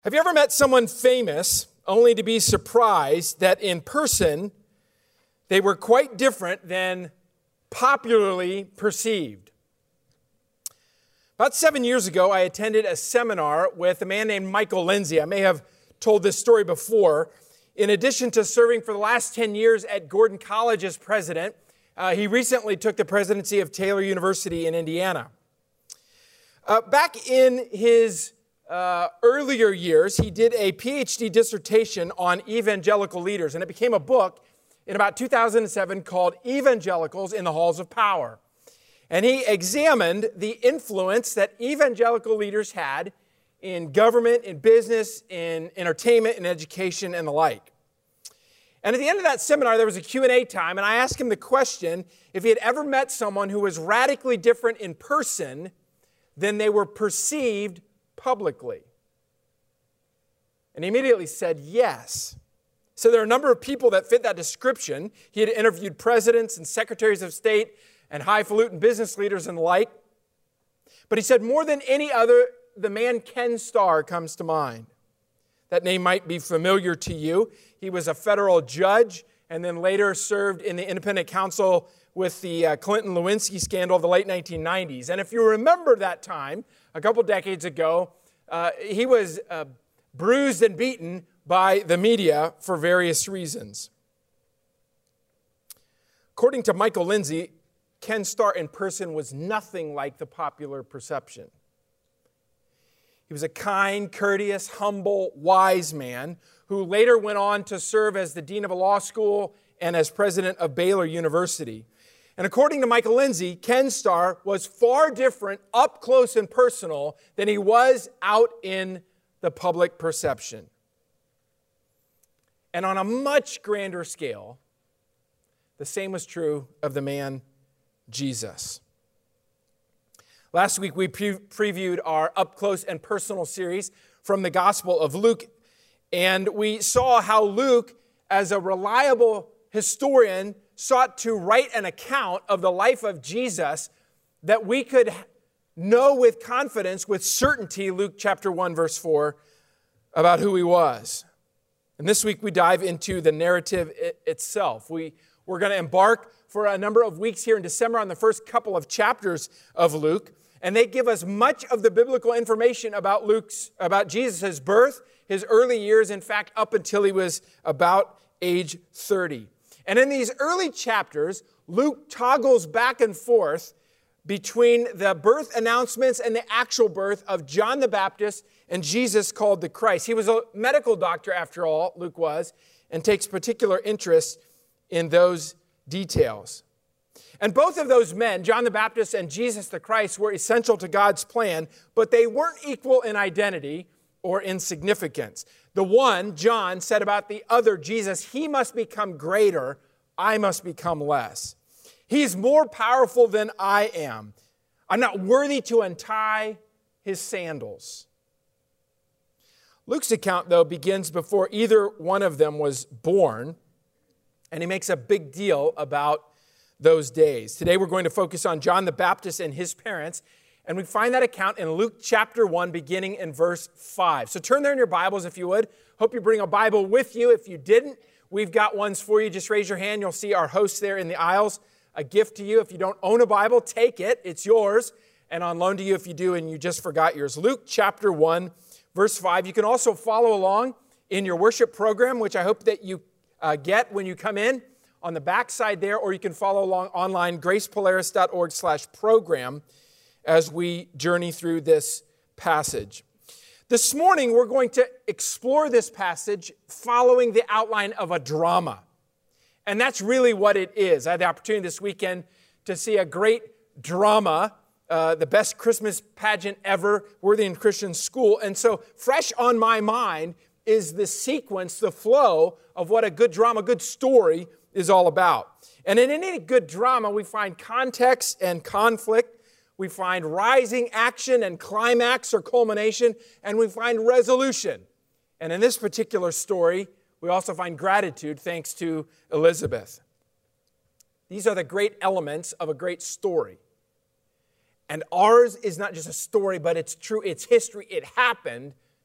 Have you ever met someone famous only to be surprised that in person they were quite different than popularly perceived? About 7 years ago, I attended a seminar with a man named Michael Lindsay. I may have told this story before. In addition to serving for the last 10 years at Gordon College as president, he recently took the presidency of Taylor University in Indiana. Back in his earlier years, he did a PhD dissertation on evangelical leaders, and it became a book in about 2007 called Evangelicals in the Halls of Power. And he examined the influence that evangelical leaders had in government, in business, in entertainment, in education, and the like. And at the end of that seminar, there was a Q&A time, and I asked him the question if he had ever met someone who was radically different in person than they were perceived publicly. And he immediately said yes. So there are a number of people that fit that description. He had interviewed presidents and secretaries of state and highfalutin business leaders and the like. But he said more than any other, the man Ken Starr comes to mind. That name might be familiar to you. He was a federal judge and then later served in the independent counsel with the Clinton-Lewinsky scandal of the late 1990s. And if you remember that time, a couple decades ago, he was bruised and beaten by the media for various reasons. According to Michael Lindsay, Ken Starr in person was nothing like the popular perception. He was a kind, courteous, humble, wise man who later went on to serve as the dean of a law school and as president of Baylor University. And according to Michael Lindsay, Ken Starr was far different up close and personal than he was out in the public perception. And on a much grander scale, the same was true of the man Jesus. Last week we previewed our up close and personal series from the Gospel of Luke, and we saw how Luke, as a reliable historian, sought to write an account of the life of Jesus that we could know with confidence, with certainty, Luke chapter 1, verse 4, about who he was. And this week we dive into the narrative itself. We're going to embark for a number of weeks here in December on the first couple of chapters of Luke, and they give us much of the biblical information about Jesus' birth, his early years, in fact, up until he was about age 30. And in these early chapters, Luke toggles back and forth between the birth announcements and the actual birth of John the Baptist and Jesus called the Christ. He was a medical doctor, after all, Luke was, and takes particular interest in those details. And both of those men, John the Baptist and Jesus the Christ, were essential to God's plan, but they weren't equal in identity or in significance. The one, John, said about the other, Jesus, he must become greater, I must become less. He's more powerful than I am. I'm not worthy to untie his sandals. Luke's account, though, begins before either one of them was born, and he makes a big deal about those days. Today we're going to focus on John the Baptist and his parents, and we find that account in Luke chapter 1, beginning in verse 5. So turn there in your Bibles if you would. Hope you bring a Bible with you. If you didn't, we've got ones for you. Just raise your hand. You'll see our hosts there in the aisles. A gift to you. If you don't own a Bible, take it. It's yours. And on loan to you if you do and you just forgot yours. Luke chapter 1, verse 5. You can also follow along in your worship program, which I hope that you get when you come in on the back side there, or you can follow along online, gracepolaris.org/program, as we journey through this passage. This morning, we're going to explore this passage following the outline of a drama. And that's really what it is. I had the opportunity this weekend to see a great drama, the best Christmas pageant ever, Worthington Christian School. And so fresh on my mind is the sequence, the flow of what a good drama, good story is all about. And in any good drama, we find context and conflict. We find rising action and climax or culmination, and we find resolution. And in this particular story, we also find gratitude thanks to Elizabeth. These are the great elements of a great story. And ours is not just a story, but it's true, it's history, it happened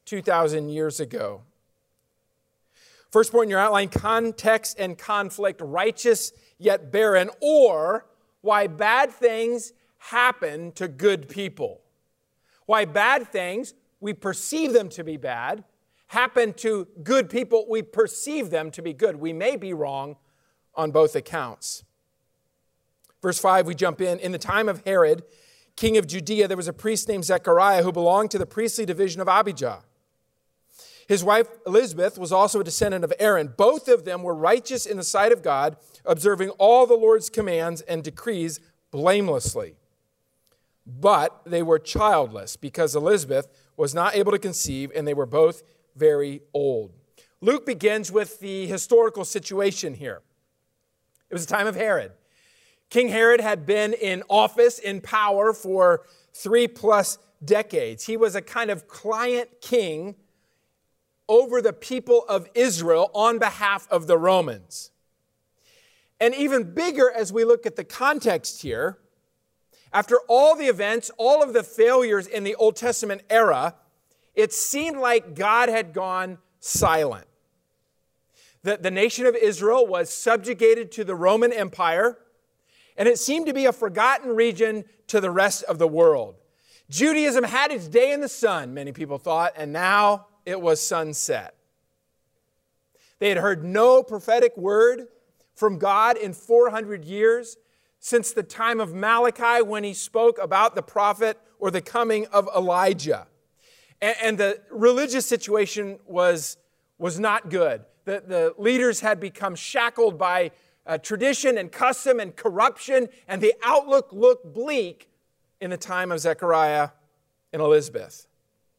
2,000 years ago. First point in your outline, context and conflict, righteous yet barren, or why bad things happen to good people. Why bad things, we perceive them to be bad, happen to good people, we perceive them to be good. We may be wrong on both accounts. Verse 5, we jump in. In the time of Herod, king of Judea, there was a priest named Zechariah who belonged to the priestly division of Abijah. His wife Elizabeth was also a descendant of Aaron. Both of them were righteous in the sight of God, observing all the Lord's commands and decrees blamelessly. But they were childless because Elizabeth was not able to conceive, and they were both very old. Luke begins with the historical situation here. It was the time of Herod. King Herod had been in office, in power, for 3+ decades. He was a kind of client king over the people of Israel on behalf of the Romans. And even bigger as we look at the context here, after all the events, all of the failures in the Old Testament era, it seemed like God had gone silent. The nation of Israel was subjugated to the Roman Empire, and it seemed to be a forgotten region to the rest of the world. Judaism had its day in the sun, many people thought, and now it was sunset. They had heard no prophetic word from God in 400 years, since the time of Malachi when he spoke about the prophet or the coming of Elijah. And the religious situation was not good. The leaders had become shackled by tradition and custom and corruption, and the outlook looked bleak in the time of Zechariah and Elizabeth.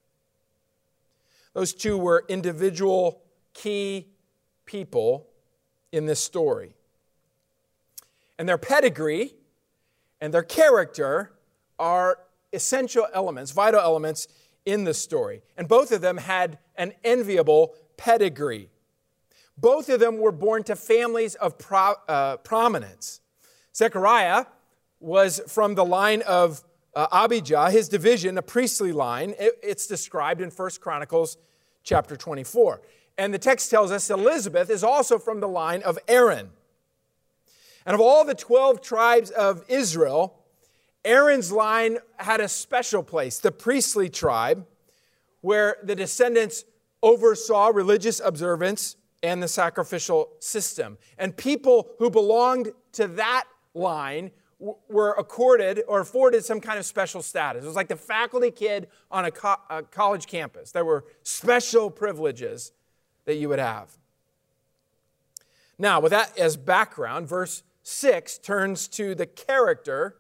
Those two were individual key people in this story. And their pedigree and their character are essential elements, vital elements in the story. And both of them had an enviable pedigree. Both of them were born to families of prominence. Zechariah was from the line of Abijah, his division, a priestly line. It's described in 1 Chronicles chapter 24. And the text tells us Elizabeth is also from the line of Aaron. And of all the 12 tribes of Israel, Aaron's line had a special place, the priestly tribe, where the descendants oversaw religious observance and the sacrificial system. And people who belonged to that line were accorded or afforded some kind of special status. It was like the faculty kid on a college campus. There were special privileges that you would have. Now, with that as background, verse 6 turns to the character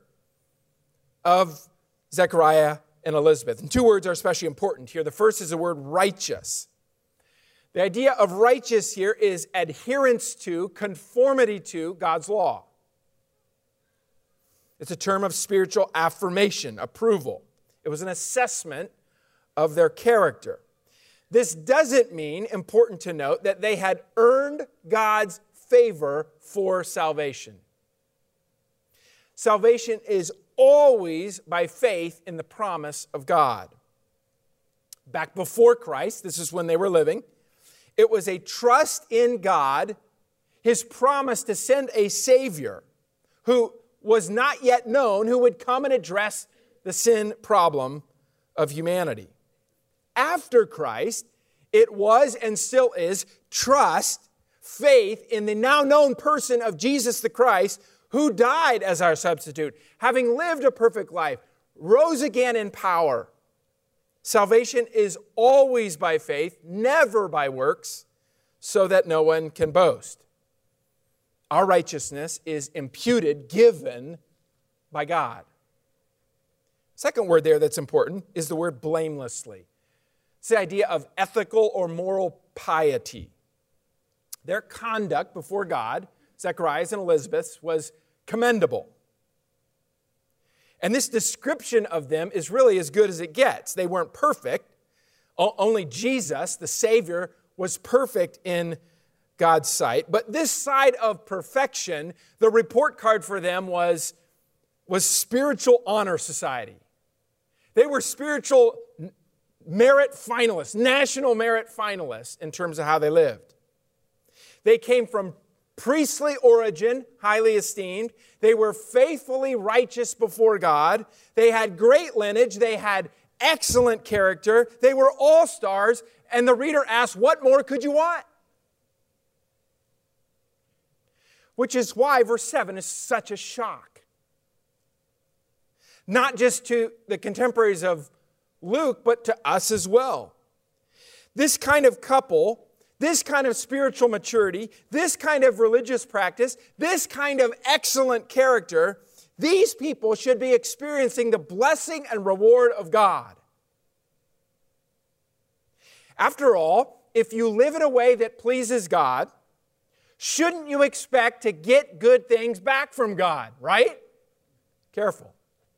of Zechariah and Elizabeth. And two words are especially important here. The first is the word righteous. The idea of righteous here is adherence to, conformity to God's law. It's a term of spiritual affirmation, approval. It was an assessment of their character. This doesn't mean, important to note, that they had earned God's favor for salvation. Salvation is always by faith in the promise of God. Back before Christ, this is when they were living, it was a trust in God, His promise to send a Savior who was not yet known, who would come and address the sin problem of humanity. After Christ, it was and still is trust, faith in the now known person of Jesus the Christ, who died as our substitute, having lived a perfect life, rose again in power. Salvation is always by faith, never by works, so that no one can boast. Our righteousness is imputed, given by God. Second word there that's important is the word blamelessly. It's the idea of ethical or moral piety. Their conduct before God, Zechariah's and Elizabeth's, was commendable. And this description of them is really as good as it gets. They weren't perfect. Only Jesus, the Savior, was perfect in God's sight. But this side of perfection, the report card for them was spiritual honor society. They were spiritual merit finalists, national merit finalists in terms of how they lived. They came from priestly origin, highly esteemed. They were faithfully righteous before God. They had great lineage. They had excellent character. They were all stars. And the reader asks, what more could you want? Which is why verse 7 is such a shock. Not just to the contemporaries of Luke, but to us as well. This kind of couple, this kind of spiritual maturity, this kind of religious practice, this kind of excellent character, these people should be experiencing the blessing and reward of God. After all, if you live in a way that pleases God, shouldn't you expect to get good things back from God, right? Careful.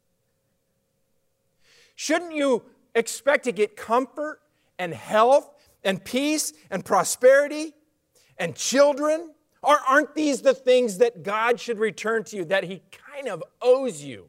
Shouldn't you expect to get comfort and health and peace and prosperity and children? Or aren't these the things that God should return to you, that He kind of owes you?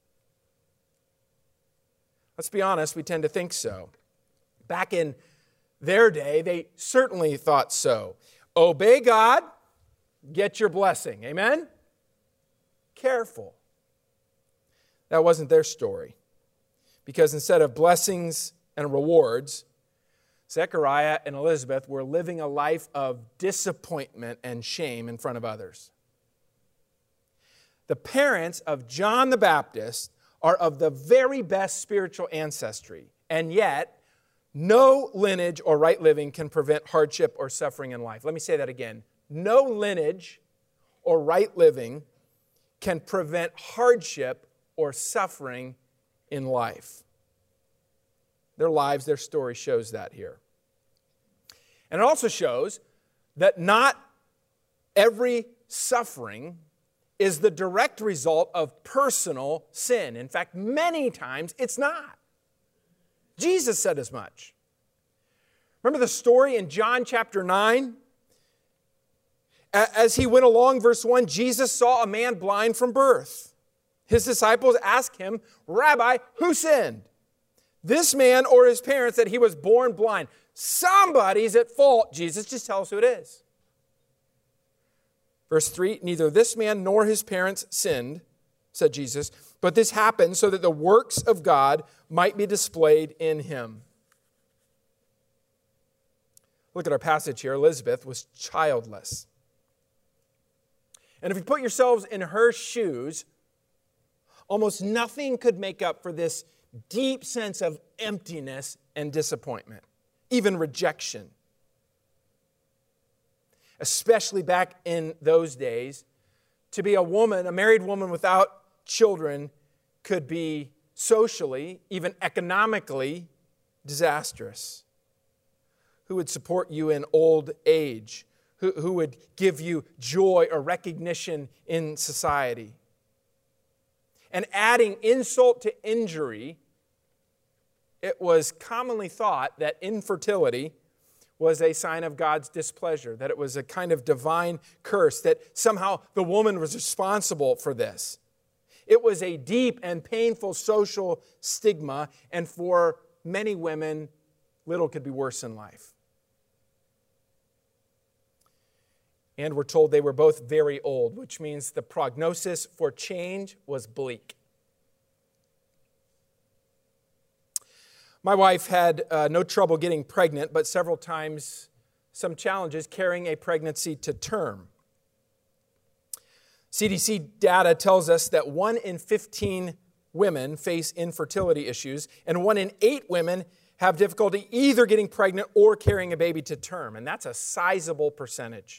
Let's be honest, we tend to think so. Back in their day, they certainly thought so. Obey God, get your blessing. Amen? Careful. That wasn't their story. Because instead of blessings and rewards, Zechariah and Elizabeth were living a life of disappointment and shame in front of others. The parents of John the Baptist are of the very best spiritual ancestry, and yet no lineage or right living can prevent hardship or suffering in life. Let me say that again. No lineage or right living can prevent hardship or suffering in life. Their lives, their story shows that here. And it also shows that not every suffering is the direct result of personal sin. In fact, many times it's not. Jesus said as much. Remember the story in John chapter 9? As he went along, verse 1, Jesus saw a man blind from birth. His disciples asked him, Rabbi, who sinned? This man or his parents that he was born blind? Somebody's at fault, Jesus. Just tell us who it is. Verse 3, neither this man nor his parents sinned, said Jesus, but this happened so that the works of God might be displayed in him. Look at our passage here. Elizabeth was childless. And if you put yourselves in her shoes, almost nothing could make up for this deep sense of emptiness and disappointment, even rejection. Especially back in those days, to be a woman, a married woman without children, could be socially, even economically, disastrous. Who would support you in old age? Who would give you joy or recognition in society? And adding insult to injury, it was commonly thought that infertility was a sign of God's displeasure, that it was a kind of divine curse, that somehow the woman was responsible for this. It was a deep and painful social stigma, and for many women, little could be worse in life. And we're told they were both very old, which means the prognosis for change was bleak. My wife had no trouble getting pregnant, but several times some challenges carrying a pregnancy to term. CDC data tells us that 1 in 15 women face infertility issues, and 1 in 8 women have difficulty either getting pregnant or carrying a baby to term, and that's a sizable percentage.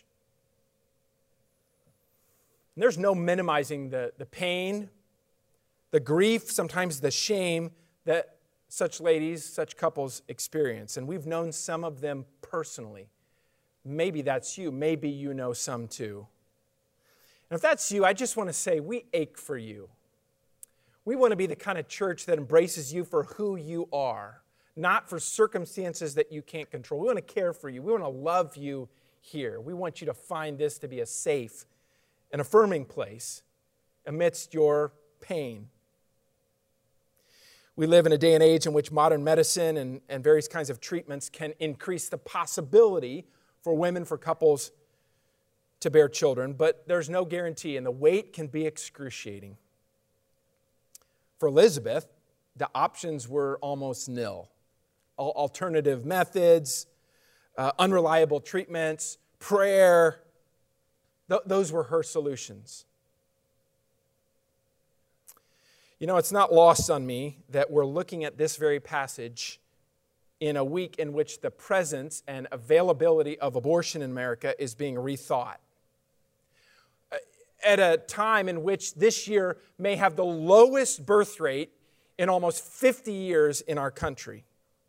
And there's no minimizing the pain, the grief, sometimes the shame that such ladies, such couples experience. And we've known some of them personally. Maybe that's you. Maybe you know some too. And if that's you, I just want to say we ache for you. We want to be the kind of church that embraces you for who you are, not for circumstances that you can't control. We want to care for you. We want to love you here. We want you to find this to be a safe an affirming place amidst your pain. We live in a day and age in which modern medicine and various kinds of treatments can increase the possibility for women, for couples to bear children, but there's no guarantee, and the wait can be excruciating. For Elizabeth, the options were almost nil. Alternative methods, unreliable treatments, prayer, those were her solutions. You know, it's not lost on me that we're looking at this very passage in a week in which the presence and availability of abortion in America is being rethought. At a time in which this year may have the lowest birth rate in almost 50 years in our country.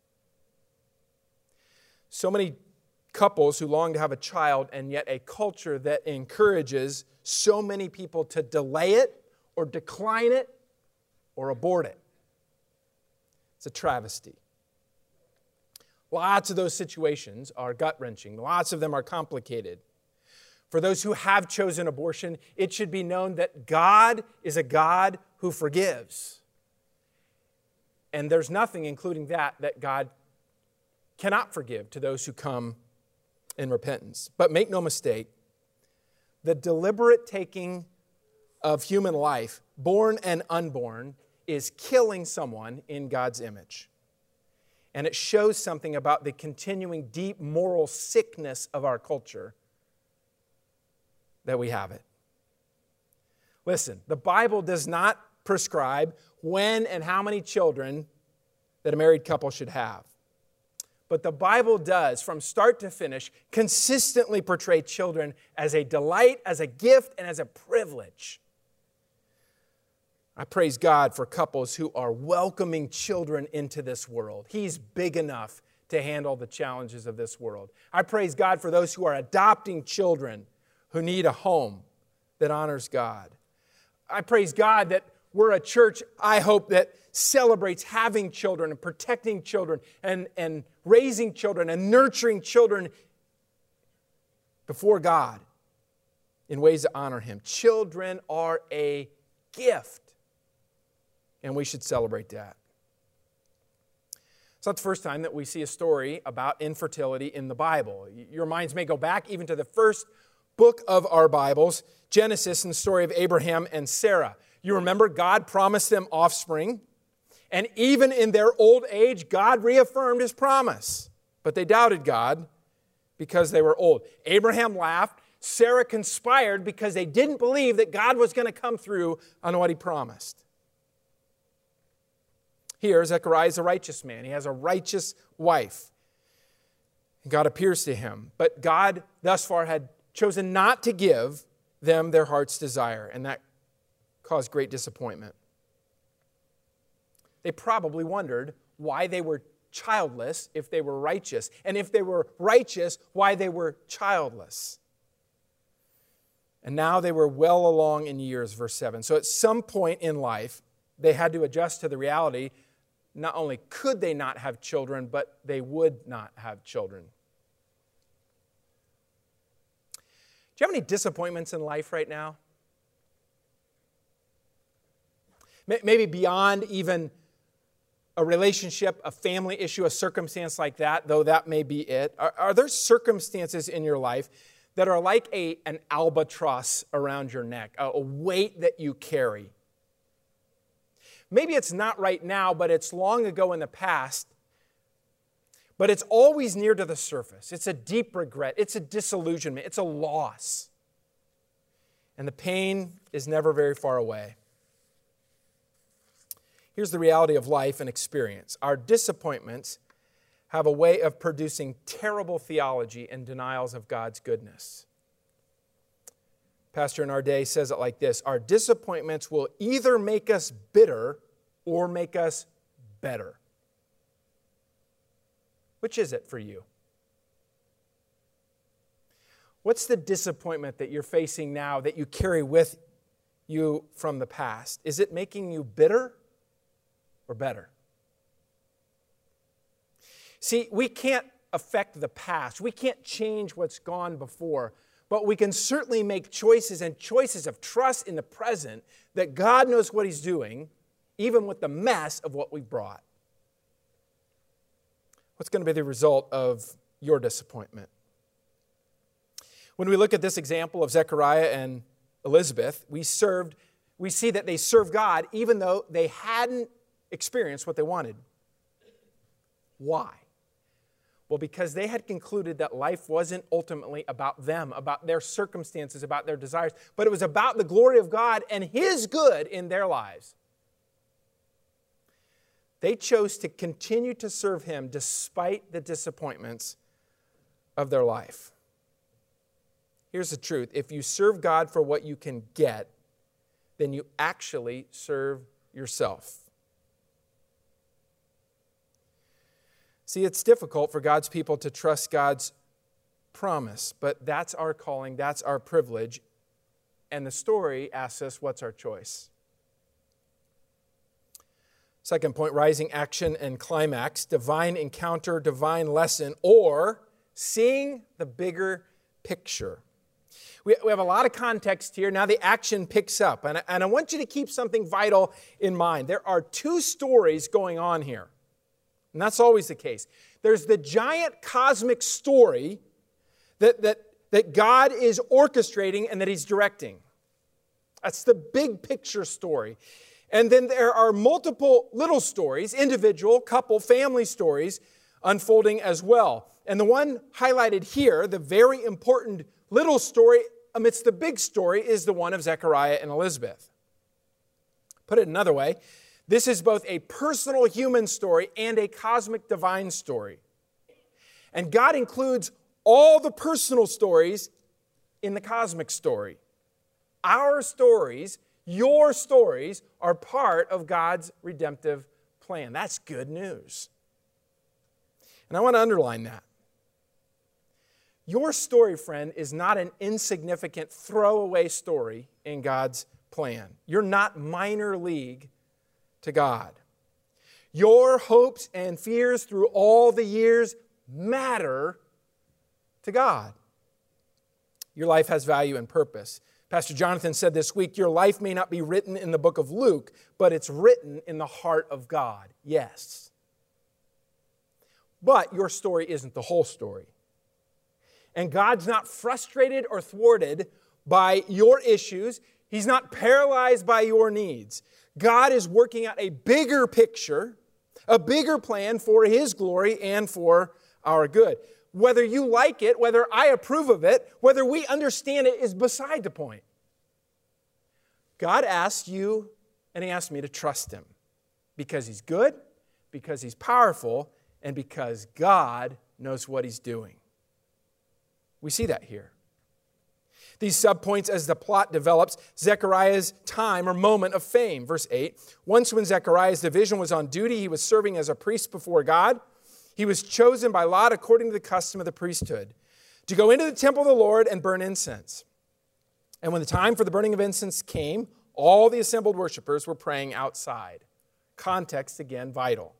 So many couples who long to have a child, and yet a culture that encourages so many people to delay it or decline it or abort it. It's a travesty. Lots of those situations are gut-wrenching. Lots of them are complicated. For those who have chosen abortion, it should be known that God is a God who forgives. And there's nothing, including that God cannot forgive to those who come in repentance. But make no mistake, the deliberate taking of human life, born and unborn, is killing someone in God's image. And it shows something about the continuing deep moral sickness of our culture that we have it. Listen, the Bible does not prescribe when and how many children that a married couple should have. But the Bible does, from start to finish, consistently portray children as a delight, as a gift, and as a privilege. I praise God for couples who are welcoming children into this world. He's big enough to handle the challenges of this world. I praise God for those who are adopting children who need a home that honors God. I praise God that we're a church, I hope, that celebrates having children and protecting children and raising children and nurturing children before God in ways that honor Him. Children are a gift. And we should celebrate that. It's not the first time that we see a story about infertility in the Bible. Your minds may go back even to the first book of our Bibles, Genesis, and the story of Abraham and Sarah. You remember God promised them offspring, and even in their old age, God reaffirmed His promise. But they doubted God because they were old. Abraham laughed. Sarah conspired because they didn't believe that God was going to come through on what He promised. Here, Zechariah is a righteous man. He has a righteous wife. God appears to him. But God, thus far, had chosen not to give them their heart's desire, and that caused great disappointment. They probably wondered why they were childless if they were righteous, and if they were righteous, why they were childless. And now they were well along in years, verse 7. So at some point in life, they had to adjust to the reality. Not only could they not have children, but they would not have children. Do you have any disappointments in life right now? Maybe beyond even a relationship, a family issue, a circumstance like that, though that may be it. Are there circumstances in your life that are like an albatross around your neck, a weight that you carry? Maybe it's not right now, but it's long ago in the past. But it's always near to the surface. It's a deep regret. It's a disillusionment. It's a loss. And the pain is never very far away. Here's the reality of life and experience. Our disappointments have a way of producing terrible theology and denials of God's goodness. Pastor in our day says it like this: our disappointments will either make us bitter or make us better. Which is it for you? What's the disappointment that you're facing now that you carry with you from the past? Is it making you bitter or better? See, we can't affect the past. We can't change what's gone before. But we can certainly make choices, and choices of trust in the present, that God knows what He's doing, even with the mess of what we brought. What's going to be the result of your disappointment? When we look at this example of Zechariah and Elizabeth, we see that they served God even though they hadn't experienced what they wanted. Why? Well, because they had concluded that life wasn't ultimately about them, about their circumstances, about their desires, but it was about the glory of God and His good in their lives. They chose to continue to serve Him despite the disappointments of their life. Here's the truth. If you serve God for what you can get, then you actually serve yourself. See, it's difficult for God's people to trust God's promise, but that's our calling, that's our privilege. And the story asks us, what's our choice? Second point, rising action and climax, divine encounter, divine lesson, or seeing the bigger picture. We have a lot of context here. Now the action picks up. And I want you to keep something vital in mind. There are two stories going on here. And that's always the case. There's the giant cosmic story that God is orchestrating and that He's directing. That's the big picture story. And then there are multiple little stories, individual, couple, family stories unfolding as well. And the one highlighted here, the very important little story amidst the big story, is the one of Zechariah and Elizabeth. Put it another way, this is both a personal human story and a cosmic divine story. And God includes all the personal stories in the cosmic story. Our stories, your stories, are part of God's redemptive plan. That's good news. And I want to underline that. Your story, friend, is not an insignificant throwaway story in God's plan. You're not minor league to God. Your hopes and fears through all the years matter to God. Your life has value and purpose. Pastor Jonathan said this week, your life may not be written in the book of Luke, but it's written in the heart of God. Yes. But your story isn't the whole story. And God's not frustrated or thwarted by your issues. He's not paralyzed by your needs. God is working out a bigger picture, a bigger plan for His glory and for our good. Whether you like it, whether I approve of it, whether we understand it is beside the point. God asked you and He asked me to trust Him because He's good, because He's powerful, and because God knows what He's doing. We see that here. These subpoints as the plot develops, Zechariah's time or moment of fame. Verse 8, once when Zechariah's division was on duty, he was serving as a priest before God. He was chosen by lot according to the custom of the priesthood to go into the temple of the Lord and burn incense. And when the time for the burning of incense came, all the assembled worshipers were praying outside. Context, again, vital.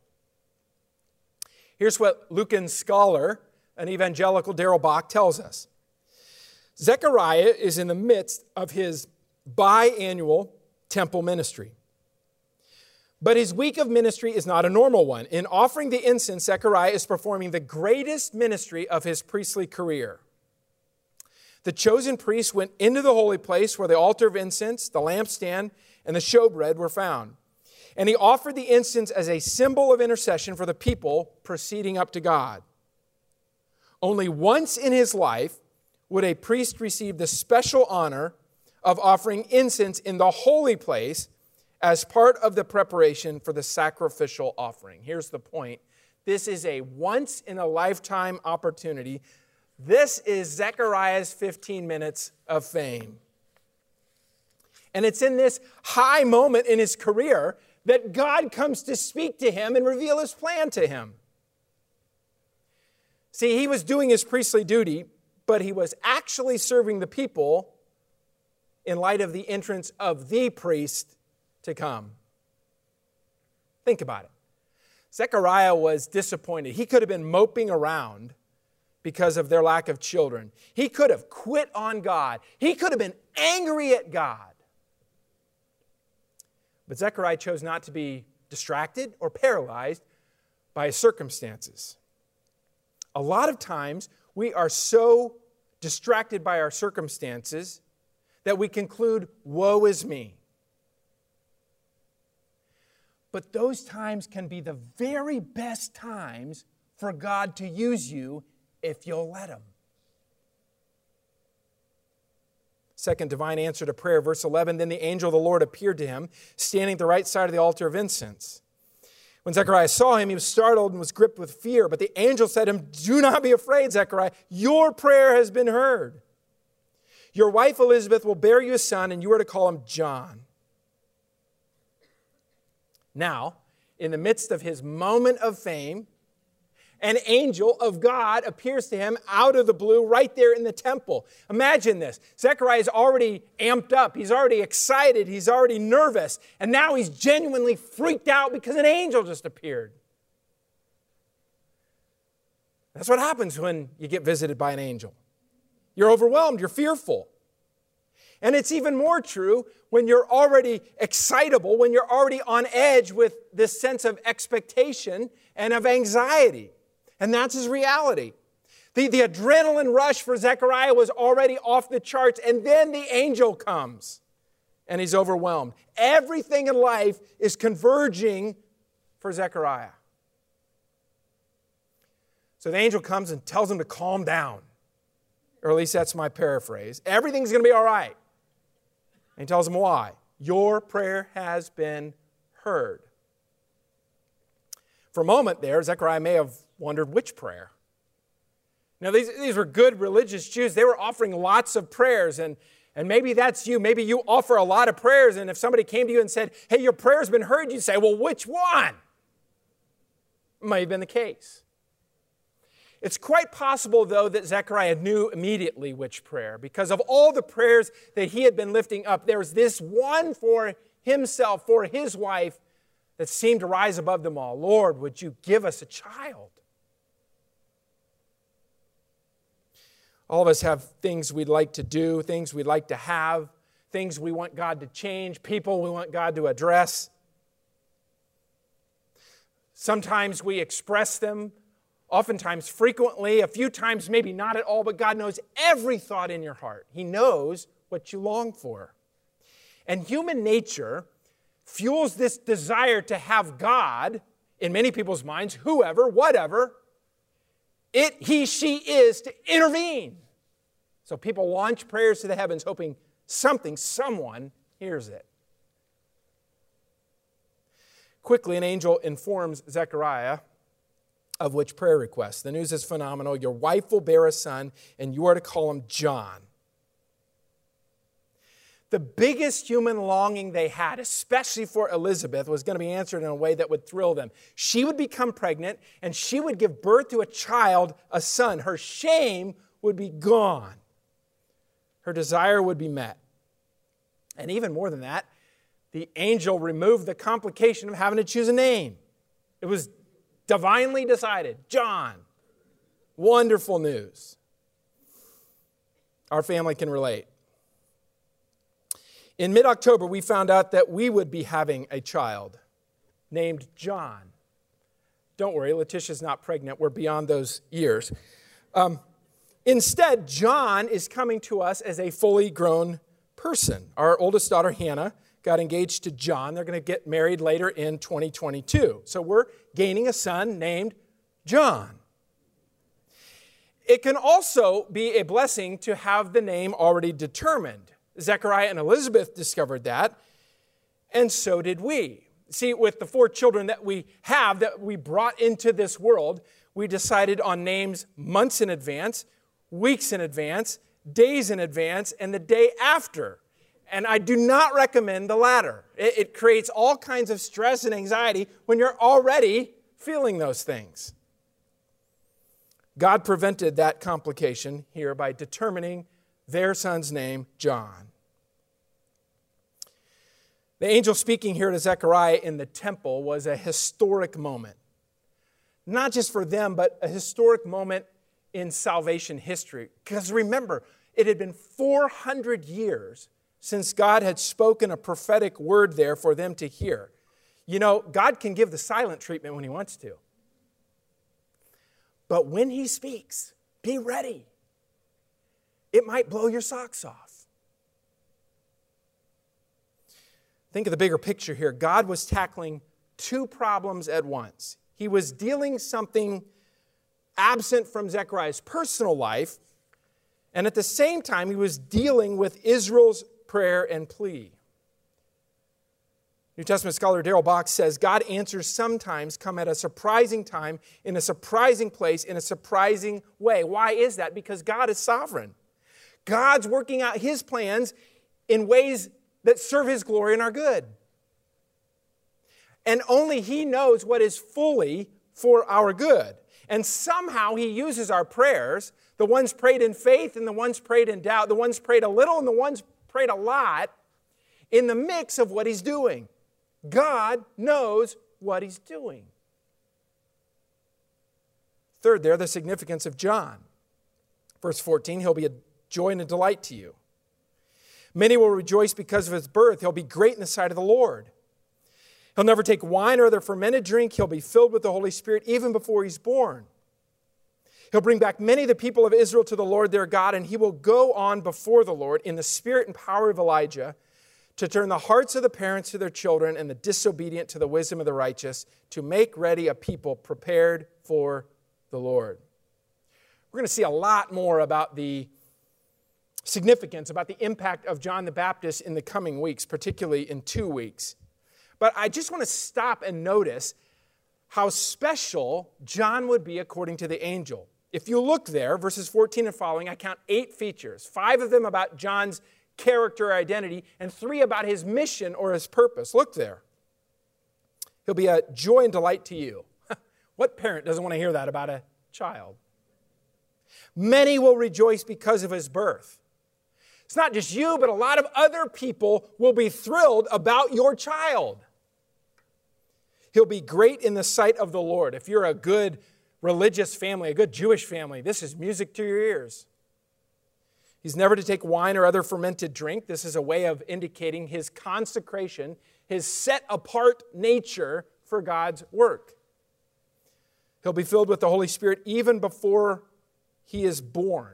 Here's what Lucan scholar, an evangelical, Darrell Bach, tells us. Zechariah is in the midst of his biannual temple ministry. But his week of ministry is not a normal one. In offering the incense, Zechariah is performing the greatest ministry of his priestly career. The chosen priest went into the holy place where the altar of incense, the lampstand, and the showbread were found. And he offered the incense as a symbol of intercession for the people proceeding up to God. Only once in his life would a priest receive the special honor of offering incense in the holy place as part of the preparation for the sacrificial offering. Here's the point. This is a once-in-a-lifetime opportunity. This is Zechariah's 15 minutes of fame. And it's in this high moment in his career that God comes to speak to him and reveal His plan to him. See, he was doing his priestly duty, but he was actually serving the people in light of the entrance of the priest to come. Think about it. Zechariah was disappointed. He could have been moping around because of their lack of children. He could have quit on God. He could have been angry at God. But Zechariah chose not to be distracted or paralyzed by his circumstances. A lot of times, we are so distracted by our circumstances that we conclude, woe is me. But those times can be the very best times for God to use you if you'll let Him. Second divine answer to prayer, verse 11, then the angel of the Lord appeared to him, standing at the right side of the altar of incense. When Zechariah saw him, he was startled and was gripped with fear. But the angel said to him, do not be afraid, Zechariah. Your prayer has been heard. Your wife Elizabeth will bear you a son, and you are to call him John. Now, in the midst of his moment of fame, an angel of God appears to him out of the blue right there in the temple. Imagine this. Zechariah is already amped up. He's already excited. He's already nervous. And now he's genuinely freaked out because an angel just appeared. That's what happens when you get visited by an angel. You're overwhelmed. You're fearful. And it's even more true when you're already excitable, when you're already on edge with this sense of expectation and of anxiety. And that's his reality. The adrenaline rush for Zechariah was already off the charts, and then the angel comes, and he's overwhelmed. Everything in life is converging for Zechariah. So the angel comes and tells him to calm down, or at least that's my paraphrase. Everything's going to be all right. And he tells him why. Your prayer has been heard. For a moment there, Zechariah may have wondered which prayer. Now, these were good religious Jews. They were offering lots of prayers, and maybe that's you. Maybe you offer a lot of prayers, and if somebody came to you and said, hey, your prayer's been heard, you'd say, well, which one? Might have been the case. It's quite possible, though, that Zechariah knew immediately which prayer, because of all the prayers that he had been lifting up, there's this one for himself, for his wife, that seemed to rise above them all. Lord, would you give us a child? All of us have things we'd like to do, things we'd like to have, things we want God to change, people we want God to address. Sometimes we express them, oftentimes frequently, a few times maybe not at all, but God knows every thought in your heart. He knows what you long for. And human nature fuels this desire to have God, in many people's minds, whoever, whatever, it, he, she is, to intervene. So people launch prayers to the heavens hoping someone hears it. Quickly, an angel informs Zechariah of which prayer request. The news is phenomenal. Your wife will bear a son, and you are to call him John. The biggest human longing they had, especially for Elizabeth, was going to be answered in a way that would thrill them. She would become pregnant, and she would give birth to a child, a son. Her shame would be gone. Her desire would be met. And even more than that, the angel removed the complication of having to choose a name. It was divinely decided. John. Wonderful news. Our family can relate. In mid-October, we found out that we would be having a child named John. Don't worry, Letitia's not pregnant. We're beyond those years. Instead, John is coming to us as a fully grown person. Our oldest daughter, Hannah, got engaged to John. They're going to get married later in 2022. So we're gaining a son named John. It can also be a blessing to have the name already determined. Zechariah and Elizabeth discovered that, and so did we. See, with the 4 children that we have, that we brought into this world, we decided on names months in advance, weeks in advance, days in advance, and the day after. And I do not recommend the latter. It creates all kinds of stress and anxiety when you're already feeling those things. God prevented that complication here by determining their son's name, John. The angel speaking here to Zechariah in the temple was a historic moment. Not just for them, but a historic moment in salvation history. Because remember, it had been 400 years since God had spoken a prophetic word there for them to hear. You know, God can give the silent treatment when he wants to. But when he speaks, be ready. It might blow your socks off. Think of the bigger picture here. God was tackling two problems at once. He was dealing something absent from Zechariah's personal life, and at the same time, he was dealing with Israel's prayer and plea. New Testament scholar Darrell Bock says, God answers sometimes come at a surprising time, in a surprising place, in a surprising way. Why is that? Because God is sovereign. God's working out his plans in ways that serve his glory and are good. And only he knows what is fully for our good. And somehow he uses our prayers, the ones prayed in faith and the ones prayed in doubt, the ones prayed a little and the ones prayed a lot, in the mix of what he's doing. God knows what he's doing. Third there, the significance of John. Verse 14, he'll be a joy and a delight to you. Many will rejoice because of his birth. He'll be great in the sight of the Lord. He'll never take wine or other fermented drink. He'll be filled with the Holy Spirit even before he's born. He'll bring back many of the people of Israel to the Lord their God, and he will go on before the Lord in the spirit and power of Elijah to turn the hearts of the parents to their children and the disobedient to the wisdom of the righteous, to make ready a people prepared for the Lord. We're going to see a lot more about the significance, about the impact of John the Baptist in the coming weeks, particularly in 2 weeks. But I just want to stop and notice how special John would be according to the angel. If you look there, verses 14 and following, I count 8 features, 5 of them about John's character or identity, and 3 about his mission or his purpose. Look there. He'll be a joy and delight to you. What parent doesn't want to hear that about a child? Many will rejoice because of his birth. It's not just you, but a lot of other people will be thrilled about your child. He'll be great in the sight of the Lord. If you're a good religious family, a good Jewish family, this is music to your ears. He's never to take wine or other fermented drink. This is a way of indicating his consecration, his set-apart nature for God's work. He'll be filled with the Holy Spirit even before he is born.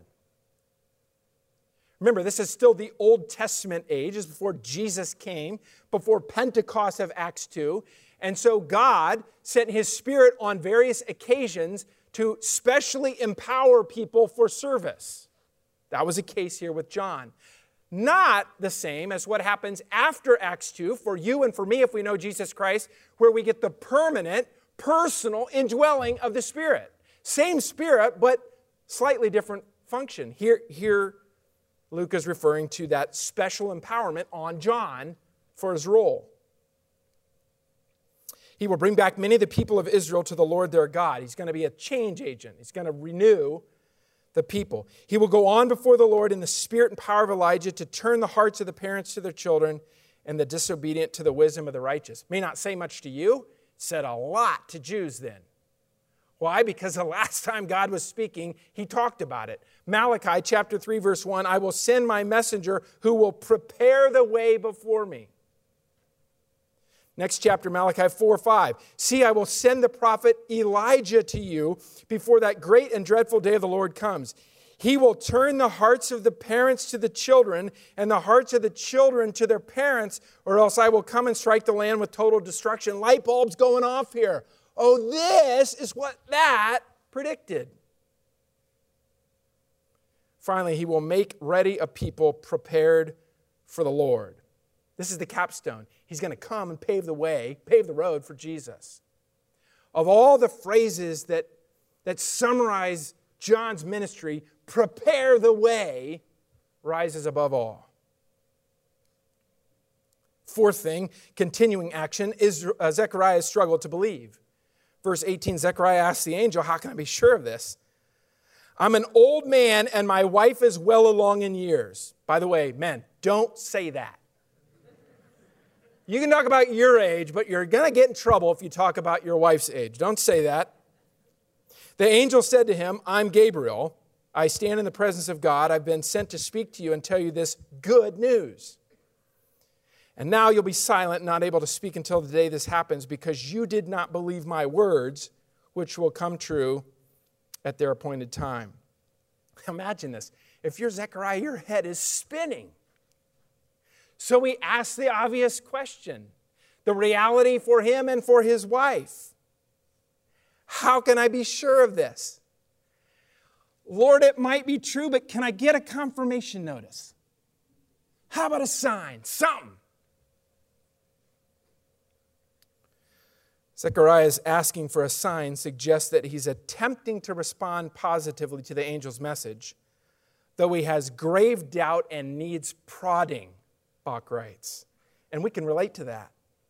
Remember, this is still the Old Testament age. This is before Jesus came, before Pentecost of Acts 2. And so God sent his Spirit on various occasions to specially empower people for service. That was the case here with John. Not the same as what happens after Acts 2 for you and for me if we know Jesus Christ, where we get the permanent, personal indwelling of the Spirit. Same Spirit, but slightly different function. Here Luke is referring to that special empowerment on John for his role. He will bring back many of the people of Israel to the Lord their God. He's going to be a change agent. He's going to renew the people. He will go on before the Lord in the spirit and power of Elijah to turn the hearts of the parents to their children and the disobedient to the wisdom of the righteous. May not say much to you. It said a lot to Jews then. Why? Because the last time God was speaking, he talked about it. Malachi chapter 3, verse 1, I will send my messenger who will prepare the way before me. Next chapter, Malachi 4:5. See, I will send the prophet Elijah to you before that great and dreadful day of the Lord comes. He will turn the hearts of the parents to the children and the hearts of the children to their parents, or else I will come and strike the land with total destruction. Light bulbs going off here. Oh, this is what that predicted. Finally, he will make ready a people prepared for the Lord. This is the capstone. He's going to come and pave the way, pave the road for Jesus. Of all the phrases that summarize John's ministry, prepare the way rises above all. Fourth thing, continuing action, is Zechariah's struggle to believe. Verse 18, Zechariah asks the angel, how can I be sure of this? I'm an old man and my wife is well along in years. By the way, men, don't say that. You can talk about your age, but you're going to get in trouble if you talk about your wife's age. Don't say that. The angel said to him, I'm Gabriel. I stand in the presence of God. I've been sent to speak to you and tell you this good news. And now you'll be silent, not able to speak until the day this happens, because you did not believe my words, which will come true at their appointed time. Imagine this. If you're Zechariah, your head is spinning. So we ask the obvious question, the reality for him and for his wife. How can I be sure of this? Lord, it might be true, but can I get a confirmation notice? How about a sign? Something. Zechariah's asking for a sign suggests that he's attempting to respond positively to the angel's message, though he has grave doubt and needs prodding, Bach writes. And we can relate to that.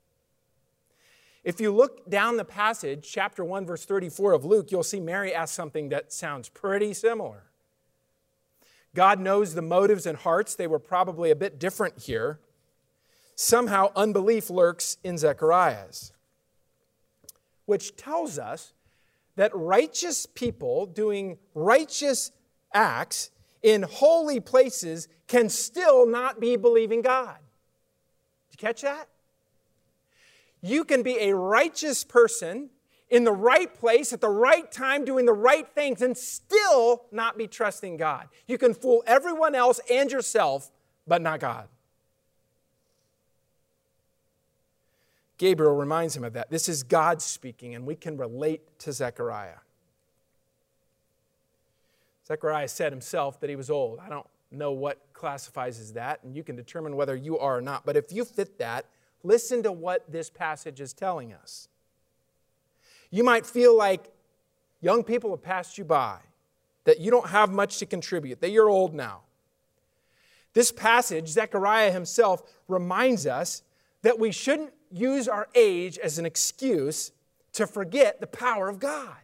If you look down the passage, chapter 1, verse 34 of Luke, you'll see Mary ask something that sounds pretty similar. God knows the motives and hearts. They were probably a bit different here. Somehow unbelief lurks in Zechariah's, which tells us that righteous people doing righteous acts in holy places can still not be believing God. Did you catch that? You can be a righteous person in the right place at the right time doing the right things and still not be trusting God. You can fool everyone else and yourself, but not God. Gabriel reminds him of that. This is God speaking, and we can relate to Zechariah. Zechariah said himself that he was old. I don't know what classifies as that, and you can determine whether you are or not. But if you fit that, listen to what this passage is telling us. You might feel like young people have passed you by, that you don't have much to contribute, that you're old now. This passage, Zechariah himself reminds us that we shouldn't use our age as an excuse to forget the power of God.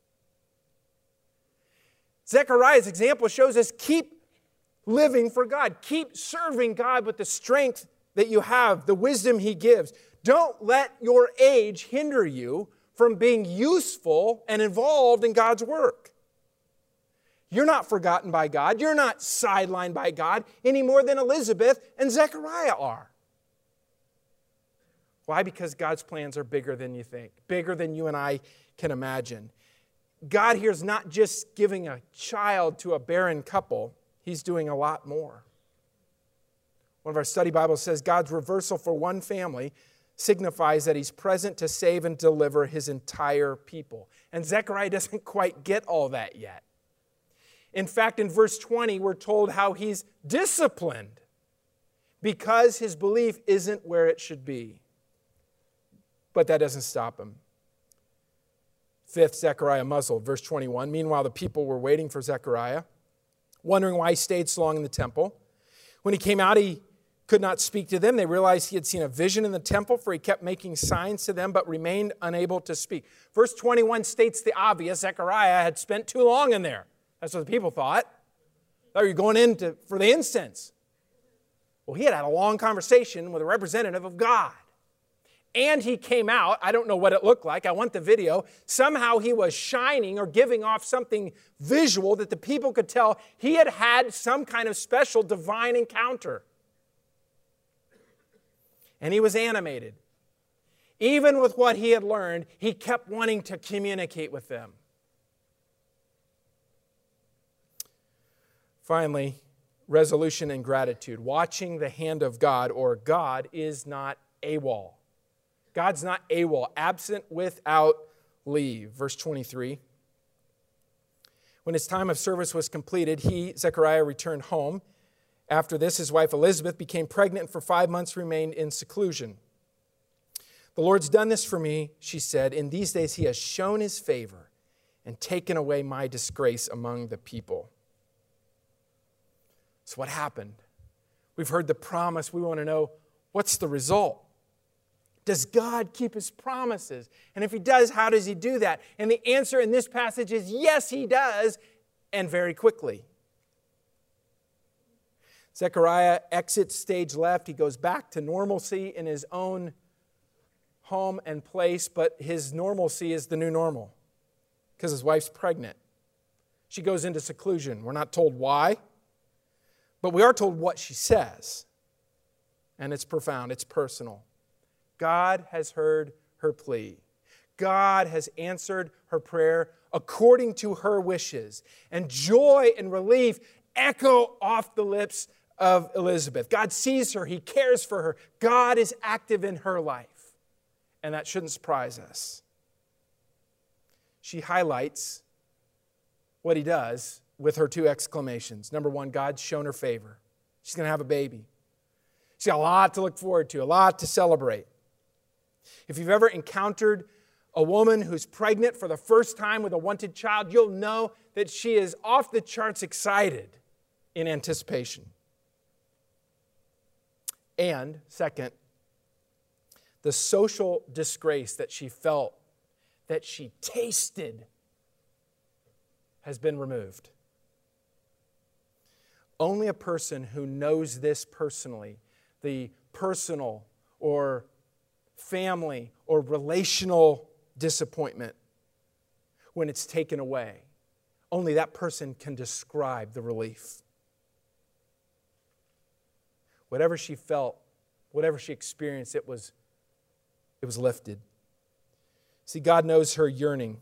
Zechariah's example shows us keep living for God. Keep serving God with the strength that you have, the wisdom He gives. Don't let your age hinder you from being useful and involved in God's work. You're not forgotten by God. You're not sidelined by God any more than Elizabeth and Zechariah are. Why? Because God's plans are bigger than you think, bigger than you and I can imagine. God here is not just giving a child to a barren couple. He's doing a lot more. One of our study Bibles says God's reversal for one family signifies that He's present to save and deliver His entire people. And Zechariah doesn't quite get all that yet. In fact, in verse 20, we're told how he's disciplined because his belief isn't where it should be. But that doesn't stop him. Fifth, Zechariah muzzled. Verse 21, meanwhile, the people were waiting for Zechariah, wondering why he stayed so long in the temple. When he came out, he could not speak to them. They realized he had seen a vision in the temple, for he kept making signs to them, but remained unable to speak. Verse 21 states the obvious. Zechariah had spent too long in there. That's what the people thought. Thought you were going in for the incense. Well, he had had a long conversation with a representative of God. And he came out. I don't know what it looked like. I want the video. Somehow he was shining or giving off something visual that the people could tell he had had some kind of special divine encounter. And he was animated. Even with what he had learned, he kept wanting to communicate with them. Finally, resolution and gratitude. Watching the hand of God, or God is not AWOL. God's not AWOL, absent without leave. Verse 23. When his time of service was completed, he, Zechariah, returned home. After this, his wife Elizabeth became pregnant and for 5 months remained in seclusion. The Lord's done this for me, she said. In these days he has shown his favor and taken away my disgrace among the people. So what happened? We've heard the promise. We want to know, what's the result? Does God keep His promises? And if He does, how does He do that? And the answer in this passage is yes, He does, and very quickly. Zechariah exits stage left. He goes back to normalcy in his own home and place, but his normalcy is the new normal because his wife's pregnant. She goes into seclusion. We're not told why, but we are told what she says. and it's profound, it's personal. God has heard her plea. God has answered her prayer according to her wishes. And joy and relief echo off the lips of Elizabeth. God sees her. He cares for her. God is active in her life. And that shouldn't surprise us. She highlights what he does with her two exclamations. Number one, God's shown her favor. She's going to have a baby. She's got a lot to look forward to, a lot to celebrate. If you've ever encountered a woman who's pregnant for the first time with a wanted child, you'll know that she is off the charts excited in anticipation. And second, the social disgrace that she felt, that she tasted, has been removed. Only a person who knows this personally, the personal or family or relational disappointment when it's taken away, only that person can describe the relief. Whatever she felt, whatever she experienced, it was lifted. See, God knows her yearning.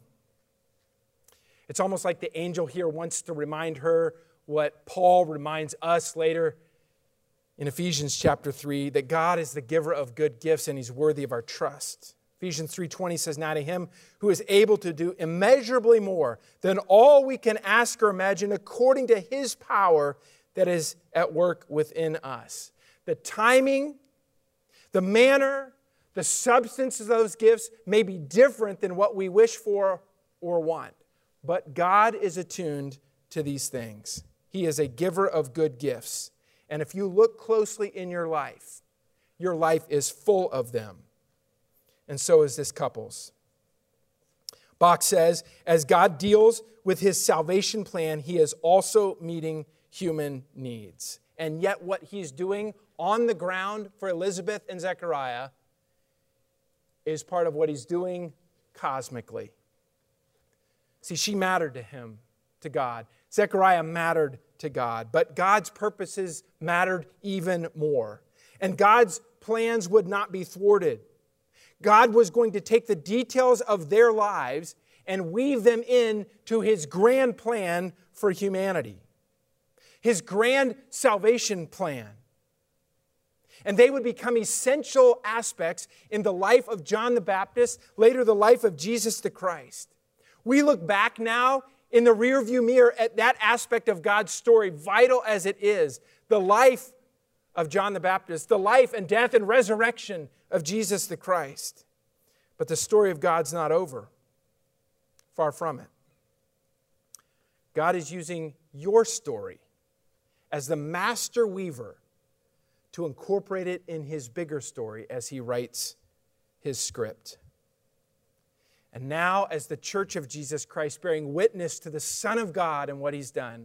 It's almost like the angel here wants to remind her what Paul reminds us later in Ephesians chapter 3, that God is the giver of good gifts and He's worthy of our trust. Ephesians 3:20 says, "Now to Him who is able to do immeasurably more than all we can ask or imagine, according to His power that is at work within us." The timing, the manner, the substance of those gifts may be different than what we wish for or want. But God is attuned to these things. He is a giver of good gifts. And if you look closely in your life is full of them. And so is this couple's. Bach says, as God deals with His salvation plan, He is also meeting human needs. And yet what He's doing on the ground for Elizabeth and Zechariah is part of what He's doing cosmically. See, she mattered to him, to God. Zechariah mattered to God, but God's purposes mattered even more. And God's plans would not be thwarted. God was going to take the details of their lives and weave them into His grand plan for humanity. His grand salvation plan. And they would become essential aspects in the life of John the Baptist, later the life of Jesus the Christ. We look back now in the rearview mirror at that aspect of God's story, vital as it is, the life of John the Baptist, the life and death and resurrection of Jesus the Christ. But the story of God's not over. Far from it. God is using your story as the master weaver to incorporate it in His bigger story as He writes His script. And now, as the Church of Jesus Christ, bearing witness to the Son of God and what He's done,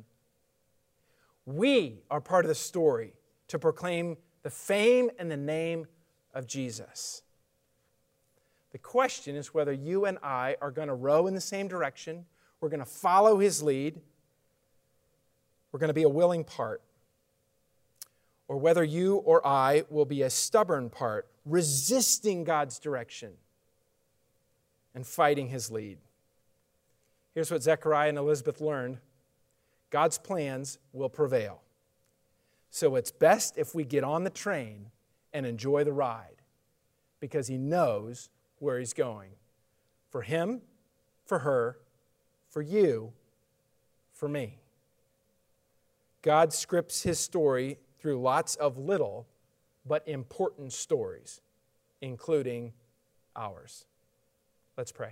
we are part of the story to proclaim the fame and the name of Jesus. The question is whether you and I are going to row in the same direction, we're going to follow His lead, we're going to be a willing part, or whether you or I will be a stubborn part, resisting God's direction and fighting His lead. Here's what Zechariah and Elizabeth learned. God's plans will prevail. So it's best if we get on the train and enjoy the ride, because He knows where He's going. For him, for her, for you, for me. God scripts His story through lots of little but important stories, including ours. Let's pray.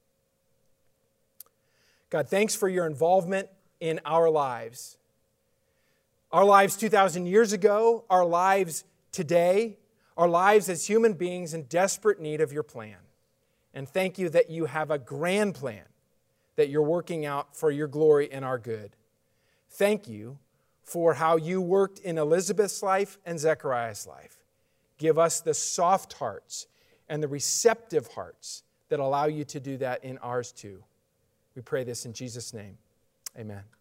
God, thanks for your involvement in our lives. Our lives 2,000 years ago, our lives today, our lives as human beings in desperate need of your plan. And thank you that you have a grand plan that you're working out for your glory and our good. Thank you for how you worked in Elizabeth's life and Zechariah's life. Give us the soft hearts and the receptive hearts that allow you to do that in ours too. We pray this in Jesus' name. Amen.